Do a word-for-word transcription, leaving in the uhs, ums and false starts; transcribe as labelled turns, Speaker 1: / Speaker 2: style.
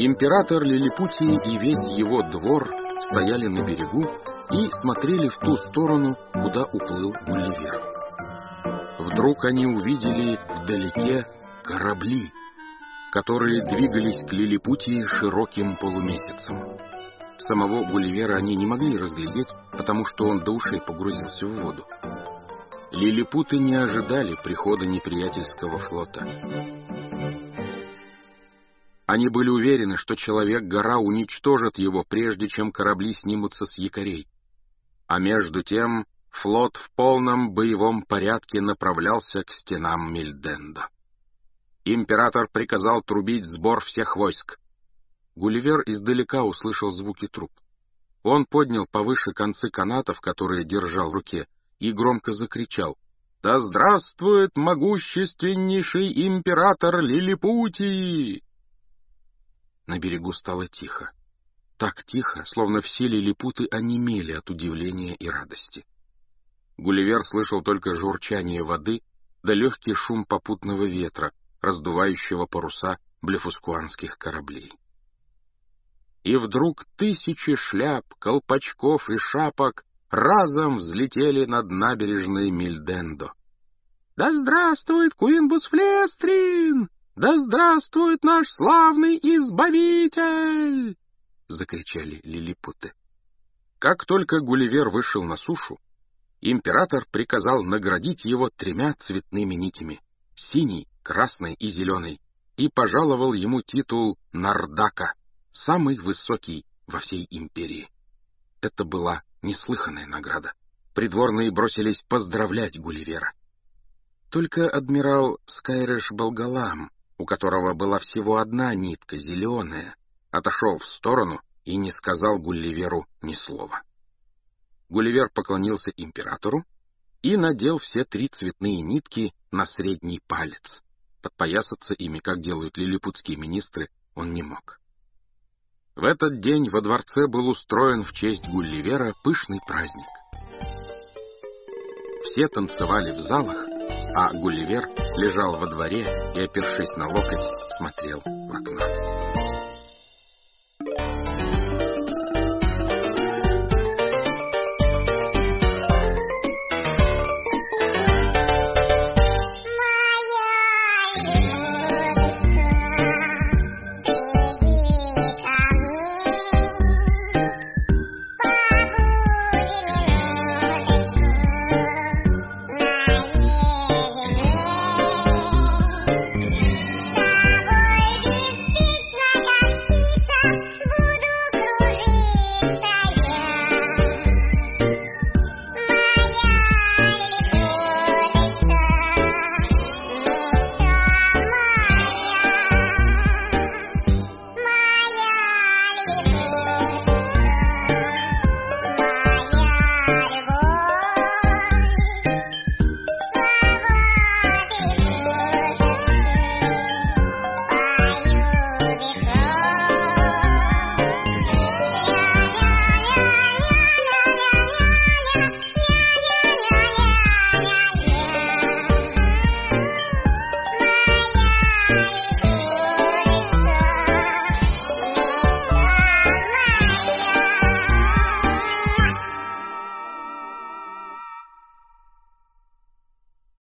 Speaker 1: Император Лилипутии и весь его двор стояли на берегу и смотрели в ту сторону, куда уплыл Гулливер. Вдруг они увидели вдалеке корабли, которые двигались к Лилипутии широким полумесяцем. Самого Гулливера они не могли разглядеть, потому что он до ушей погрузился в воду. Лилипуты не ожидали прихода неприятельского флота. Они были уверены, что Человек-гора уничтожит его, прежде чем корабли снимутся с якорей. А между тем флот в полном боевом порядке направлялся к стенам Мильдендо. Император приказал трубить сбор всех войск. Гулливер издалека услышал звуки труб. Он поднял повыше концы канатов, которые держал в руке, и громко закричал: «Да здравствует могущественнейший император Лилипутии!» На берегу стало тихо. Так тихо, словно все лилипуты онемели от удивления и радости. Гулливер слышал только журчание воды да легкий шум попутного ветра, раздувающего паруса блефускуанских кораблей. И вдруг тысячи шляп, колпачков и шапок разом взлетели над набережной Мильдендо. «Да здравствует Куинбус Флестрин! Да здравствует наш славный избавитель!» — закричали лилипуты. Как только Гулливер вышел на сушу, император приказал наградить его тремя цветными нитями — синей, красной и зеленой, и пожаловал ему титул Нардака, самый высокий во всей империи. Это была неслыханная награда. Придворные бросились поздравлять Гулливера. Только адмирал Скайреш-Балгалам, у которого была всего одна нитка, зеленая, отошел в сторону и не сказал Гулливеру ни слова. Гулливер поклонился императору и надел все три цветные нитки на средний палец. Подпоясаться ими, как делают лилипутские министры, он не мог. В этот день во дворце был устроен в честь Гулливера пышный праздник. Все танцевали в залах, а Гулливер лежал во дворе и, опершись на локоть, смотрел в окно.